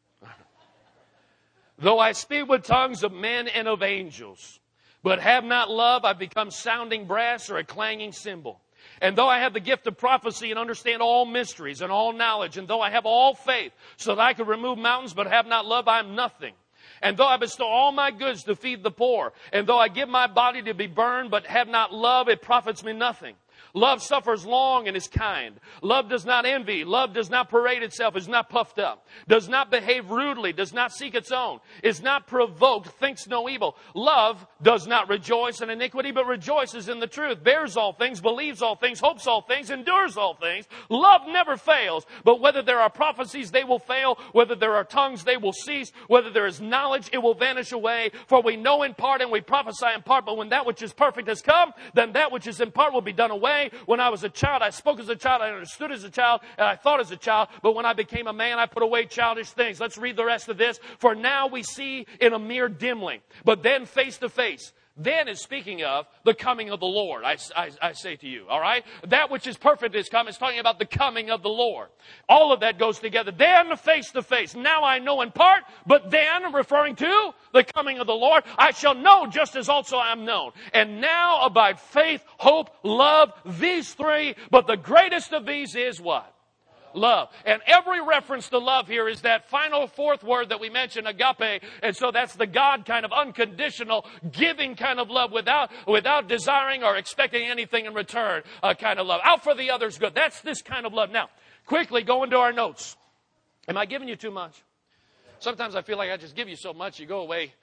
Though I speak with tongues of men and of angels, but have not love, I've become sounding brass or a clanging cymbal. And though I have the gift of prophecy and understand all mysteries and all knowledge, and though I have all faith so that I could remove mountains, but have not love, I am nothing. And though I bestow all my goods to feed the poor, and though I give my body to be burned, but have not love, it profits me nothing. Love suffers long and is kind. Love does not envy. Love does not parade itself, is not puffed up, does not behave rudely, does not seek its own, is not provoked, thinks no evil. Love does not rejoice in iniquity, but rejoices in the truth, bears all things, believes all things, hopes all things, endures all things. Love never fails, but whether there are prophecies, they will fail. Whether there are tongues, they will cease. Whether there is knowledge, it will vanish away. For we know in part and we prophesy in part, but when that which is perfect has come, then that which is in part will be done away. When I was a child, I spoke as a child, I understood as a child, and I thought as a child. But when I became a man, I put away childish things. Let's read the rest of this. For now we see in a mere dimly, but then face to face. Then is speaking of the coming of the Lord, I, I, I say to you, all right? That which is perfect is come. It's talking about the coming of the Lord. All of that goes together. Then face to face. Now I know in part, but then, referring to the coming of the Lord, I shall know just as also I am known. And now abide faith, hope, love, these three. But the greatest of these is what? Love. And every reference to love here is that final fourth word that we mentioned, agape. And so that's the God kind of unconditional, giving kind of love without without desiring or expecting anything in return uh, kind of love. Out for the others good. That's this kind of love. Now, quickly go into our notes. Am I giving you too much? Sometimes I feel like I just give you so much, you go away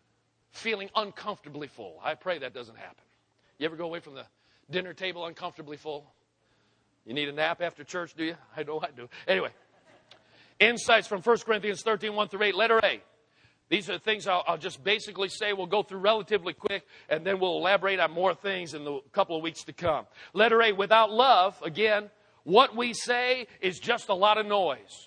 feeling uncomfortably full. I pray that doesn't happen. You ever go away from the dinner table uncomfortably full? You need a nap after church, do you? I know I do. Anyway, insights from First Corinthians thirteen, one through eight. Letter A. These are the things I'll, I'll just basically say. We'll go through relatively quick, and then we'll elaborate on more things in the couple of weeks to come. Letter A. Without love, again, what we say is just a lot of noise.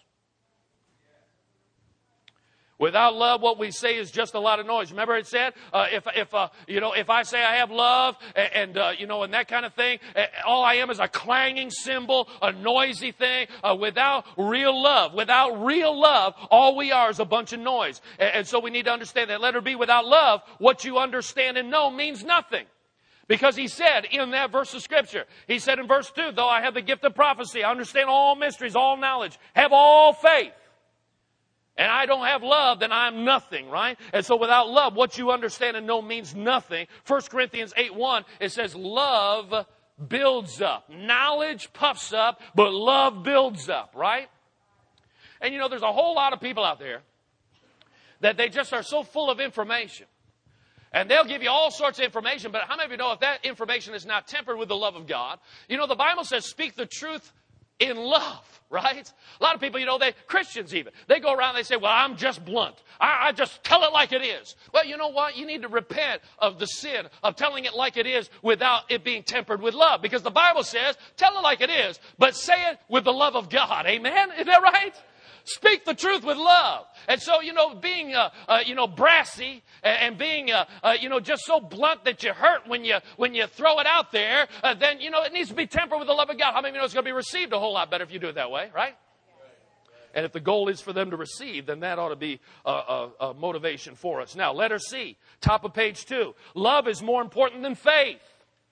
Without love, what we say is just a lot of noise. Remember it said, uh, if if uh, you know, if I say I have love and, and uh, you know, and that kind of thing, uh, all I am is a clanging cymbal, a noisy thing. Uh, without real love, without real love, all we are is a bunch of noise. And, and so we need to understand that. Letter B, without love, what you understand and know means nothing. Because he said in that verse of Scripture, he said in verse two, though I have the gift of prophecy, I understand all mysteries, all knowledge, have all faith, and I don't have love, then I'm nothing, right? And so without love, what you understand and know means nothing. First Corinthians eight one, it says love builds up. Knowledge puffs up, but love builds up, right? And you know, there's a whole lot of people out there that they just are so full of information. And they'll give you all sorts of information, but how many of you know if that information is not tempered with the love of God? You know, the Bible says speak the truth in love. Right? A lot of people, you know, they, Christians even, they go around and they say, well, I'm just blunt. I, I just tell it like it is. Well, you know what? You need to repent of the sin of telling it like it is without it being tempered with love. Because the Bible says, tell it like it is, but say it with the love of God. Amen? Isn't that right? Speak the truth with love. And so, you know, being, uh, uh, you know, brassy and, and being, uh, uh, you know, just so blunt that you hurt when you when you throw it out there, uh, then, you know, it needs to be tempered with the love of God. How many of you know it's going to be received a whole lot better if you do it that way, right? And if the goal is for them to receive, then that ought to be a, a, a motivation for us. Now, letter C, top of page two. Love is more important than faith.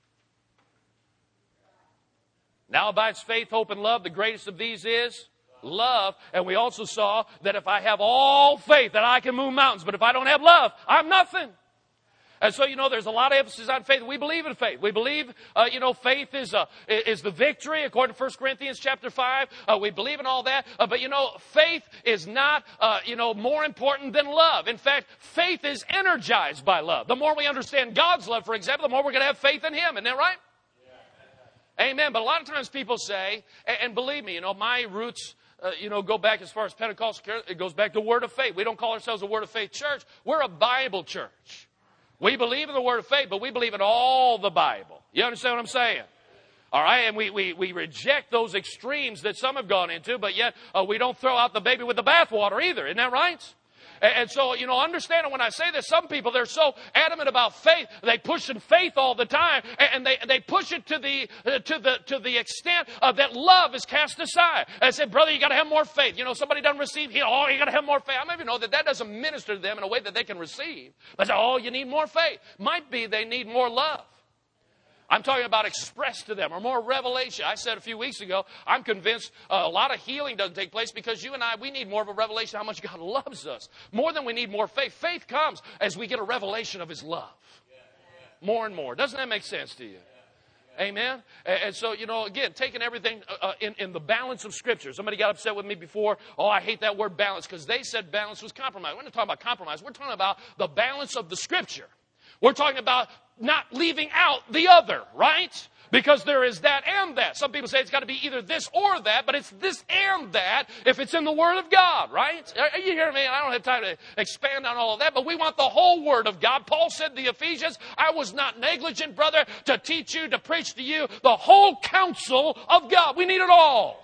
Now abides faith, hope, and love. The greatest of these is love. And we also saw that if I have all faith that I can move mountains, but if I don't have love, I'm nothing. And so, you know, there's a lot of emphasis on faith. We believe in faith. We believe, uh, you know, faith is uh, is the victory, according to First Corinthians chapter five. Uh, we believe in all that. Uh, but, you know, faith is not, uh, you know, more important than love. In fact, faith is energized by love. The more we understand God's love, for example, the more we're going to have faith in Him. Isn't that right? Yeah. Amen. But a lot of times people say, and, and believe me, you know, my roots, Uh, you know, go back as far as Pentecostal, it goes back to Word of Faith. We don't call ourselves a Word of Faith church. We're a Bible church. We believe in the Word of Faith, but we believe in all the Bible. You understand what I'm saying? All right, and we, we, we reject those extremes that some have gone into, but yet uh, we don't throw out the baby with the bathwater either. Isn't that right? And so, you know, understand when I say this, some people, they're so adamant about faith, they push in faith all the time, and they they push it to the to the to the extent uh, that love is cast aside. I said, brother, you got to have more faith. You know, somebody doesn't receive healing. Oh, you got to have more faith. I maybe know that that doesn't minister to them in a way that they can receive. But say, oh, you need more faith. Might be they need more love. I'm talking about expressed to them or more revelation. I said a few weeks ago, I'm convinced uh, a lot of healing doesn't take place because you and I, we need more of a revelation of how much God loves us. More than we need more faith. Faith comes as we get a revelation of His love. More and more. Doesn't that make sense to you? Amen? And, and so, you know, again, taking everything uh, in, in the balance of Scripture. Somebody got upset with me before. Oh, I hate that word balance because they said balance was compromise. We're not talking about compromise. We're talking about the balance of the Scripture. We're talking about not leaving out the other, right? Because there is that and that. Some people say it's got to be either this or that, but it's this and that if it's in the Word of God, right? Are you hearing me? I don't have time to expand on all of that, but we want the whole Word of God. Paul said to the Ephesians, I was not negligent, brother, to teach you, to preach to you the whole counsel of God. We need it all.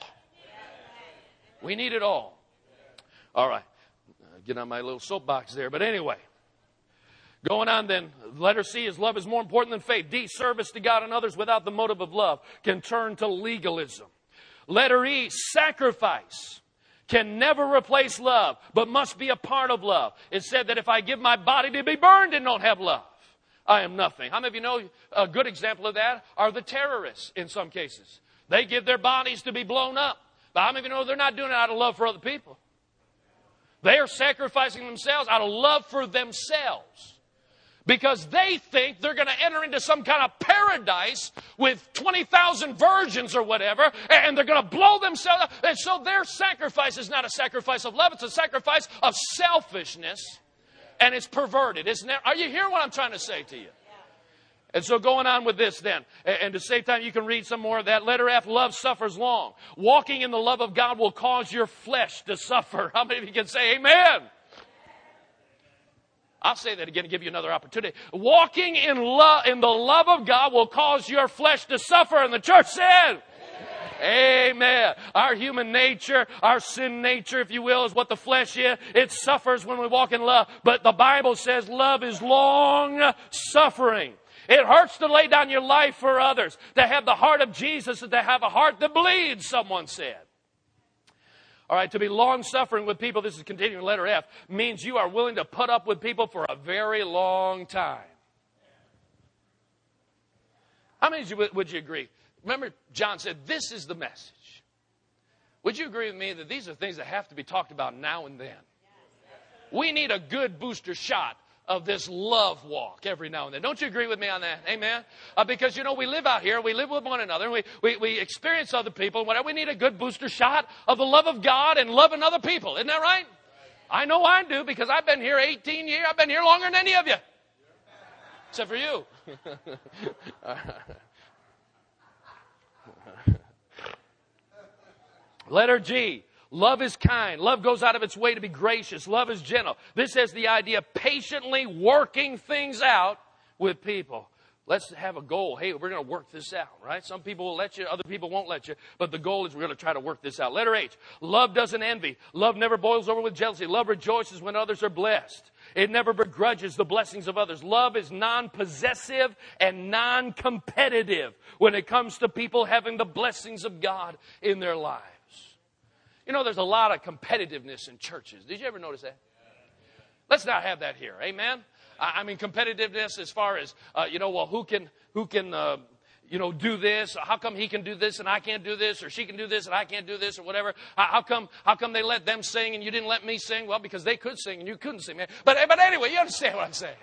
We need it all. All right. Get on my little soapbox there, but anyway. Going on then, letter C is love is more important than faith. D, service to God and others without the motive of love can turn to legalism. Letter E, sacrifice can never replace love, but must be a part of love. It said that if I give my body to be burned and don't have love, I am nothing. How many of you know a good example of that are the terrorists in some cases? They give their bodies to be blown up. But how many of you know they're not doing it out of love for other people? They are sacrificing themselves out of love for themselves. Because they think they're going to enter into some kind of paradise with twenty thousand virgins or whatever, and they're going to blow themselves up. And so their sacrifice is not a sacrifice of love, it's a sacrifice of selfishness, and it's perverted, isn't it? Are you hearing what I'm trying to say to you? And so going on with this then, and to save time, you can read some more of that. Letter F, love suffers long. Walking in the love of God will cause your flesh to suffer. How many of you can say amen? I'll say that again to give you another opportunity. Walking in love, in the love of God will cause your flesh to suffer. And the church said, amen. Amen. Our human nature, our sin nature, if you will, is what the flesh is. It suffers when we walk in love. But the Bible says love is long suffering. It hurts to lay down your life for others. To have the heart of Jesus and to have a heart that bleeds, someone said. All right, to be long-suffering with people, this is continuing letter F, means you are willing to put up with people for a very long time. How many of you would you agree? Remember, John said, this is the message. Would you agree with me that these are things that have to be talked about now and then? We need a good booster shot of this love walk every now and then. Don't you agree with me on that? Amen? Uh, because, you know, we live out here, we live with one another, and we, we, we experience other people, and whatever. We need a good booster shot of the love of God and loving other people. Isn't that right? I know I do, because I've been here eighteen years. I've been here longer than any of you. Except for you. Letter G. Love is kind. Love goes out of its way to be gracious. Love is gentle. This has the idea of patiently working things out with people. Let's have a goal. Hey, we're going to work this out, right? Some people will let you, other people won't let you. But the goal is we're going to try to work this out. Letter H. Love doesn't envy. Love never boils over with jealousy. Love rejoices when others are blessed. It never begrudges the blessings of others. Love is non-possessive and non-competitive when it comes to people having the blessings of God in their lives. You know, there's a lot of competitiveness in churches. Did you ever notice that? Let's not have that here. Amen? I mean, competitiveness as far as, uh, you know, well, who can, who can, uh, you know, do this? How come he can do this and I can't do this? Or she can do this and I can't do this or whatever? How come, how come they let them sing and you didn't let me sing? Well, because they could sing and you couldn't sing, man. But, but anyway, you understand what I'm saying.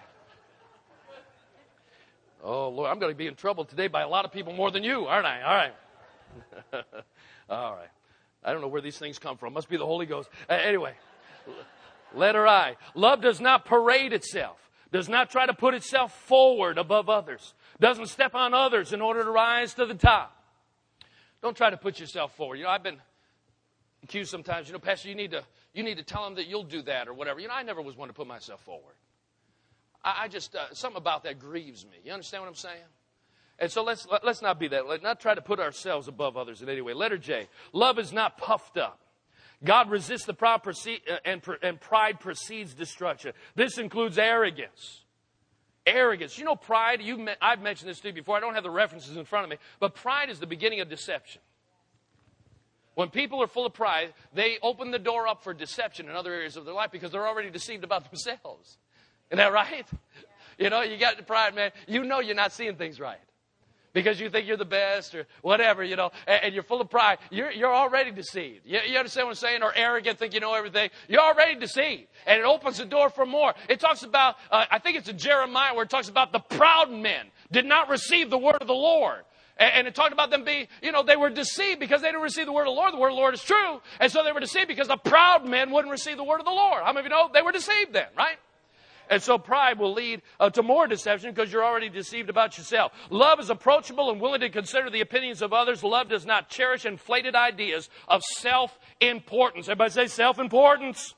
Oh, Lord, I'm going to be in trouble today by a lot of people more than you, aren't I? All right. All right. I don't know where these things come from. Must be the Holy Ghost. Uh, anyway, letter I. Love does not parade itself. Does not try to put itself forward above others. Doesn't step on others in order to rise to the top. Don't try to put yourself forward. You know, I've been accused sometimes, you know, Pastor, you need to you need to tell them that you'll do that or whatever. You know, I never was one to put myself forward. I, I just, uh, something about that grieves me. You understand what I'm saying? And so let's let's not be that. Let's not try to put ourselves above others in any way. Letter J. Love is not puffed up. God resists the proud and, and pride precedes destruction. This includes arrogance. Arrogance. You know, pride, you, I've mentioned this to you before. I don't have the references in front of me. But pride is the beginning of deception. When people are full of pride, they open the door up for deception in other areas of their life because they're already deceived about themselves. Isn't that right? You know, you got the pride, man. You know you're not seeing things right. Because you think you're the best or whatever, you know, and, and you're full of pride. You're, you're already deceived. You, you understand what I'm saying? Or arrogant, think you know everything. You're already deceived. And it opens the door for more. It talks about, uh, I think it's in Jeremiah where it talks about the proud men did not receive the word of the Lord. And, and it talked about them being, you know, they were deceived because they didn't receive the word of the Lord. The word of the Lord is true. And so they were deceived because the proud men wouldn't receive the word of the Lord. How many of you know they were deceived then, right? And so pride will lead uh, to more deception because you're already deceived about yourself. Love is approachable and willing to consider the opinions of others. Love does not cherish inflated ideas of self-importance. Everybody say self-importance.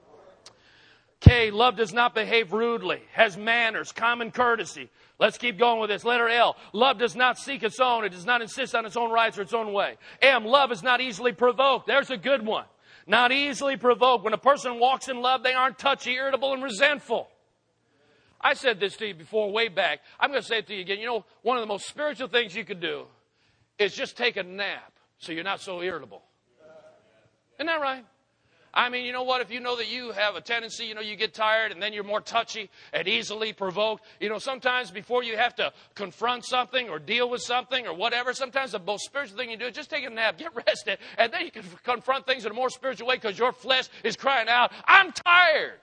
K, love does not behave rudely, has manners, common courtesy. Let's keep going with this. Letter L, love does not seek its own. It does not insist on its own rights or its own way. M, love is not easily provoked. There's a good one. Not easily provoked. When a person walks in love, they aren't touchy, irritable, and resentful. I said this to you before way back. I'm going to say it to you again. You know, one of the most spiritual things you could do is just take a nap so you're not so irritable. Isn't that right? I mean, you know what? If you know that you have a tendency, you know, you get tired and then you're more touchy and easily provoked. You know, sometimes before you have to confront something or deal with something or whatever, sometimes the most spiritual thing you do is just take a nap, get rested, and then you can confront things in a more spiritual way because your flesh is crying out, I'm tired.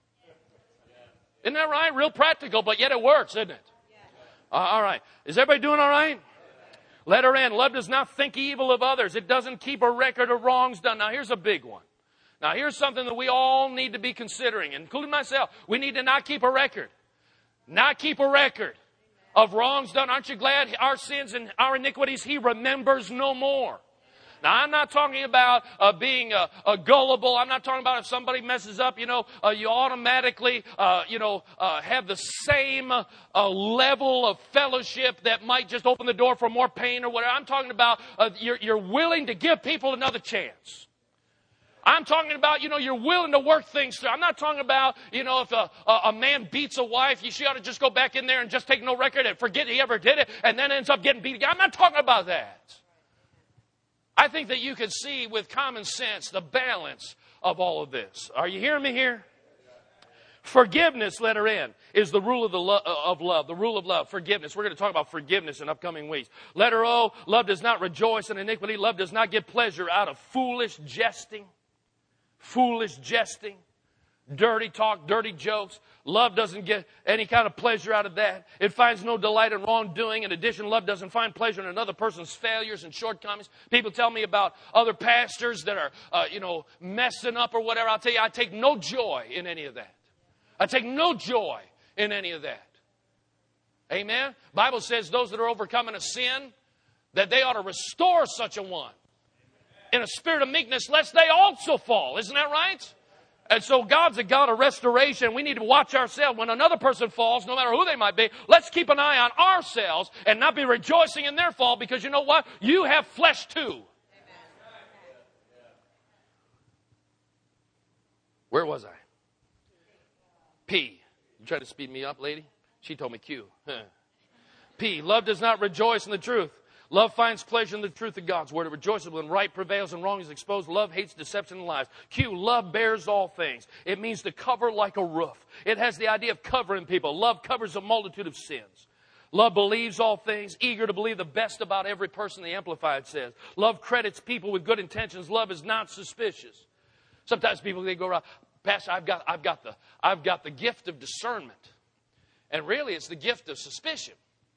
Isn't that right? Real practical, but yet it works, isn't it? Uh, all right. Is everybody doing all right? Letter N. Love does not think evil of others. It doesn't keep a record of wrongs done. Now, here's a big one. Now, here's something that we all need to be considering, including myself. We need to not keep a record. Not keep a record of wrongs done. Aren't you glad our sins and our iniquities He remembers no more? Now, I'm not talking about uh, being uh, uh, gullible. I'm not talking about if somebody messes up, you know, uh, you automatically, uh, you know, uh, have the same uh, level of fellowship that might just open the door for more pain or whatever. I'm talking about uh, you're, you're willing to give people another chance. I'm talking about, you know, you're willing to work things through. I'm not talking about, you know, if a, a, a man beats a wife, she ought to just go back in there and just take no record and forget he ever did it and then ends up getting beat again. I'm not talking about that. I think that you can see with common sense the balance of all of this. Are you hearing me here? Forgiveness, letter N, is the rule of, the lo- of love, the rule of love, forgiveness. We're going to talk about forgiveness in upcoming weeks. Letter O, love does not rejoice in iniquity. Love does not get pleasure out of foolish jesting. Foolish jesting. Dirty talk, dirty jokes. Love doesn't get any kind of pleasure out of that. It finds no delight in wrongdoing. In addition, love doesn't find pleasure in another person's failures and shortcomings. People tell me about other pastors that are, uh, you know, messing up or whatever. I'll tell you, I take no joy in any of that. I take no joy in any of that. Amen? Bible says those that are overcoming a sin, that they ought to restore such a one. in a spirit of meekness, lest they also fall. Isn't that right? And so God's a God of restoration. We need to watch ourselves. When another person falls, no matter who they might be, let's keep an eye on ourselves and not be rejoicing in their fall, because you know what? You have flesh too. Where was I? P. You try to speed me up, lady? She told me Q. P. Love does not rejoice in the truth. Love finds pleasure in the truth of God's word. It rejoices when right prevails and wrong is exposed. Love hates deception and lies. Q. Love bears all things. It means to cover like a roof. It has the idea of covering people. Love covers a multitude of sins. Love believes all things, eager to believe the best about every person, the Amplified says. Love credits people with good intentions. Love is not suspicious. Sometimes people, they go around, Pastor, I've got, I've got the, I've got the gift of discernment. And really, it's the gift of suspicion.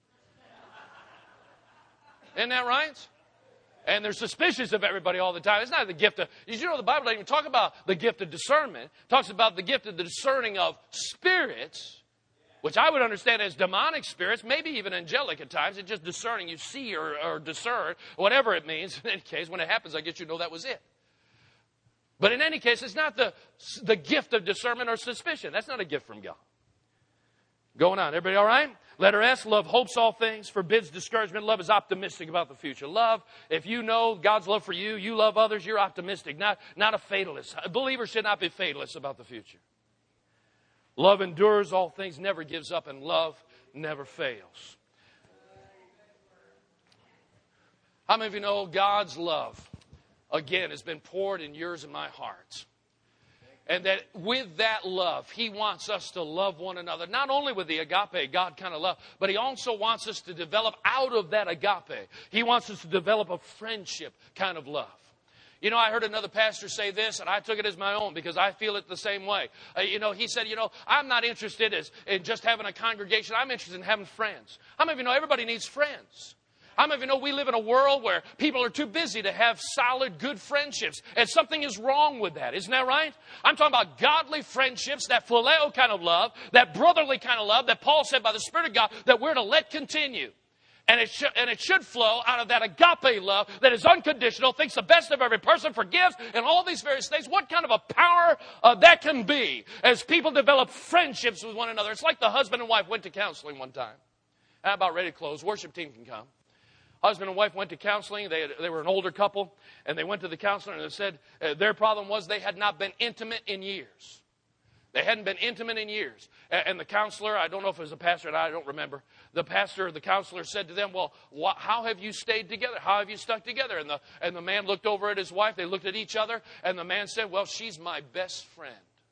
Isn't that right? And they're suspicious of everybody all the time. It's not the gift of, did you know the Bible doesn't even talk about the gift of discernment. It talks about the gift of the discerning of spirits, which I would understand as demonic spirits, maybe even angelic at times. It's just discerning. You see or, or discern, whatever it means. In any case, when it happens, I guess you know that was it. But in any case, it's not the, the gift of discernment or suspicion. That's not a gift from God. Going on. Everybody all right? Letter S, love hopes all things, forbids discouragement. Love is optimistic about the future. Love, if you know God's love for you, you love others, you're optimistic, not, not a fatalist. A believer should not be fatalist about the future. Love endures all things, never gives up, and love never fails. How many of you know God's love, again, has been poured in yours and my hearts? And that with that love, He wants us to love one another. Not only with the agape, God kind of love, but He also wants us to develop out of that agape. He wants us to develop a friendship kind of love. You know, I heard another pastor say this, and I took it as my own because I feel it the same way. Uh, you know, he said, you know, I'm not interested as, in just having a congregation. I'm interested in having friends. How many of you know everybody needs friends? How many of you know we live in a world where people are too busy to have solid, good friendships? And something is wrong with that. Isn't that right? I'm talking about godly friendships, that phileo kind of love, that brotherly kind of love that Paul said by the Spirit of God that we're to let continue. And it, should, and it should flow out of that agape love that is unconditional, thinks the best of every person, forgives, and all these various things. What kind of a power uh, that can be as people develop friendships with one another. It's like the husband and wife went to counseling one time. I'm about ready to close. Worship team can come. Husband and wife went to counseling. They, they were an older couple, and they went to the counselor, and they said uh, their problem was they had not been intimate in years. They hadn't been intimate in years. And, and the counselor, I don't know if it was a pastor, and I don't remember, the pastor or the counselor said to them, well, wh- how have you stayed together? How have you stuck together? And the, and the man looked over at his wife. They looked at each other, and the man said, well, she's my best friend.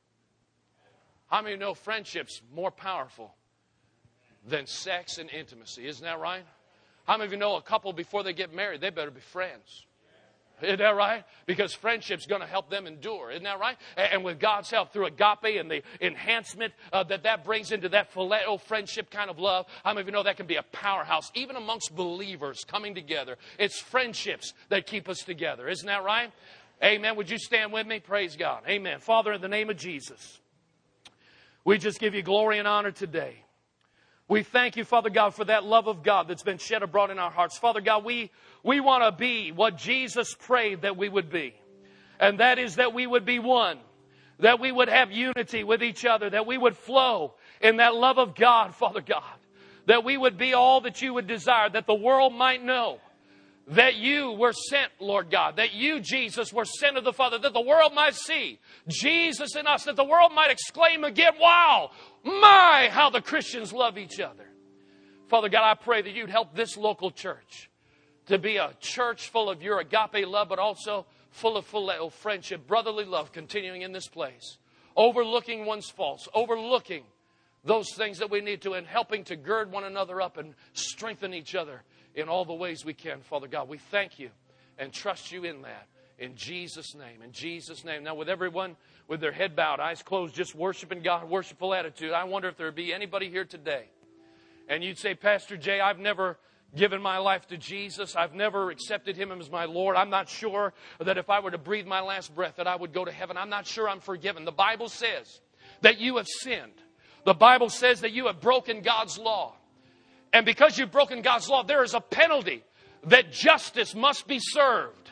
How many know friendship's more powerful than sex and intimacy? Isn't that right? How many of you know a couple before they get married, they better be friends? Isn't that right? Because friendship's going to help them endure. Isn't that right? And with God's help through agape and the enhancement uh, that that brings into that phileo friendship kind of love, how many of you know that can be a powerhouse even amongst believers coming together? It's friendships that keep us together. Isn't that right? Amen. Would you stand with me? Praise God. Amen. Father, in the name of Jesus, we just give you glory and honor today. We thank you, Father God, for that love of God that's been shed abroad in our hearts. Father God, we, we want to be what Jesus prayed that we would be. And that is that we would be one. That we would have unity with each other. That we would flow in that love of God, Father God. That we would be all that you would desire. That the world might know that you were sent, Lord God. That you, Jesus, were sent of the Father. That the world might see Jesus in us. That the world might exclaim again, wow, my, how the Christians love each other. Father God, I pray that you'd help this local church to be a church full of your agape love, but also full of phileo friendship, brotherly love continuing in this place. Overlooking one's faults, overlooking those things that we need to, and helping to gird one another up and strengthen each other in all the ways we can, Father God. We thank you and trust you in that. In Jesus' name, in Jesus' name. Now, with everyone with their head bowed, eyes closed, just worshiping God, worshipful attitude, I wonder if there would be anybody here today. And you'd say, Pastor Jay, I've never given my life to Jesus. I've never accepted Him as my Lord. I'm not sure that if I were to breathe my last breath that I would go to heaven. I'm not sure I'm forgiven. The Bible says that you have sinned. The Bible says that you have broken God's law. And because you've broken God's law, there is a penalty that justice must be served.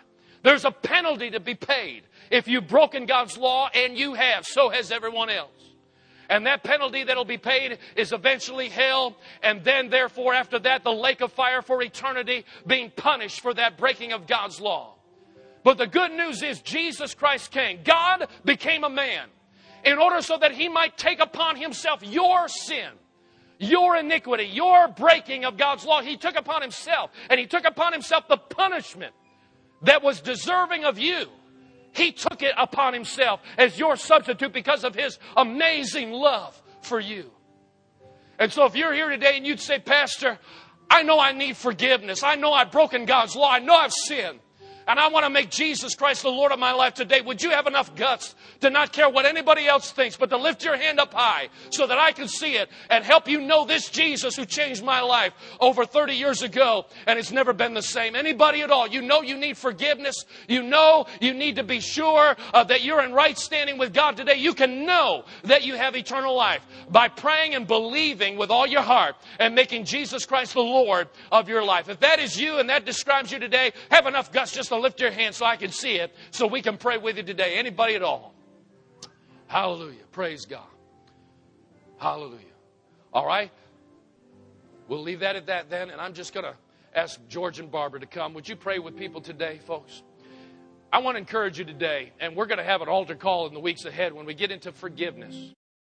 There's a penalty to be paid if you've broken God's law, and you have. So has everyone else. And that penalty that'll be paid is eventually hell, and then therefore after that the lake of fire for eternity, being punished for that breaking of God's law. But the good news is Jesus Christ came. God became a man in order so that He might take upon Himself your sin, your iniquity, your breaking of God's law. He took upon Himself, and He took upon Himself the punishment that was deserving of you. He took it upon Himself as your substitute because of His amazing love for you. And so if you're here today and you'd say, Pastor, I know I need forgiveness. I know I've broken God's law. I know I've sinned. And I want to make Jesus Christ the Lord of my life today. Would you have enough guts to not care what anybody else thinks, but to lift your hand up high so that I can see it and help you know this Jesus who changed my life over thirty years ago, and it's never been the same. Anybody at all, you know you need forgiveness. You know you need to be sure uh, that you're in right standing with God today. You can know that you have eternal life by praying and believing with all your heart and making Jesus Christ the Lord of your life. If that is you and that describes you today, have enough guts just to lift your hand so I can see it, so we can pray with you today. Anybody at all? Hallelujah. Praise God. Hallelujah. All right. We'll leave that at that then, and I'm just going to ask George and Barbara to come. Would you pray with people today, folks? I want to encourage you today, and we're going to have an altar call in the weeks ahead when we get into forgiveness.